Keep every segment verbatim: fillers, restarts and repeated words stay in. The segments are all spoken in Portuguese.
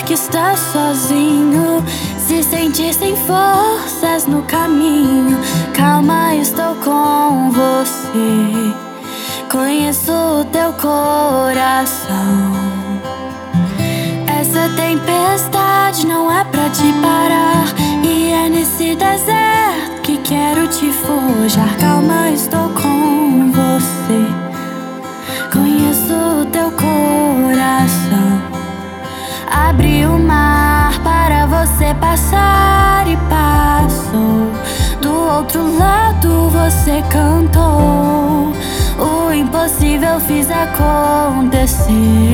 que está sozinho, se sentir sem forças no caminho. Calma, estou com você. Conheço o teu coração. Essa tempestade não é pra te parar, e é nesse deserto que quero te forjar. Calma, estou com você. Conheço o teu coração. Abri o mar para você passar e passou. Do outro lado você cantou. O impossível fiz acontecer.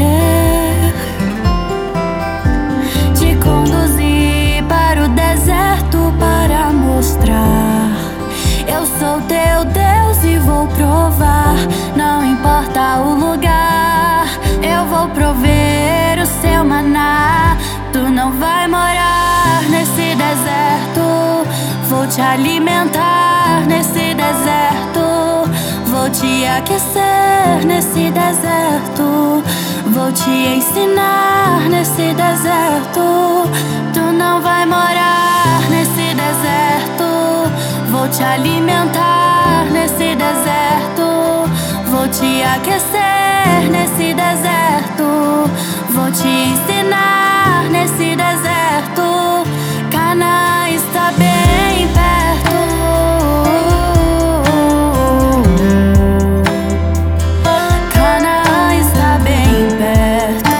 Te conduzi para o deserto para mostrar: eu sou teu Deus e vou provar. Não importa o lugar, eu vou prover o seu maná. Tu não vai morar nesse deserto. Vou te alimentar nesse deserto. Vou te aquecer nesse deserto. Vou te ensinar nesse deserto. Tu não vai morar nesse deserto. Vou te alimentar nesse deserto. Vou te aquecer nesse deserto. Vou te ensinar nesse deserto. Canaã está bem perto. Canaã está bem perto.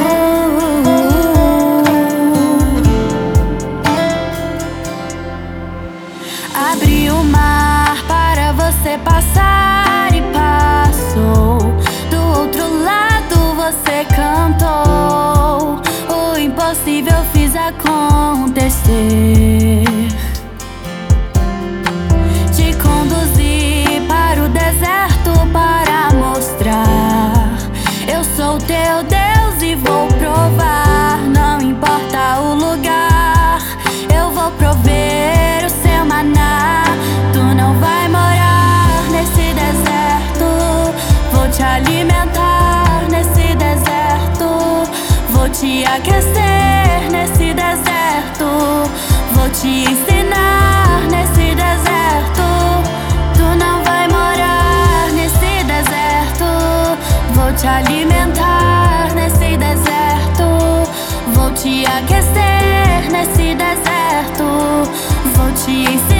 Abri o mar para você passar e passou. Do outro lado você cantou. O impossível fiz acontecer. Te conduzi para o deserto para mostrar: eu sou teu Deus e vou provar. Não importa o lugar, eu vou prover o seu maná. Tu não vai morar nesse deserto. Vou te alimentar nesse deserto. Vou te aquecer nesse deserto. Vou te ensinar nesse deserto. Tu não vai morar nesse deserto. Vou te alimentar nesse deserto. Vou te aquecer nesse deserto. Vou te ensinar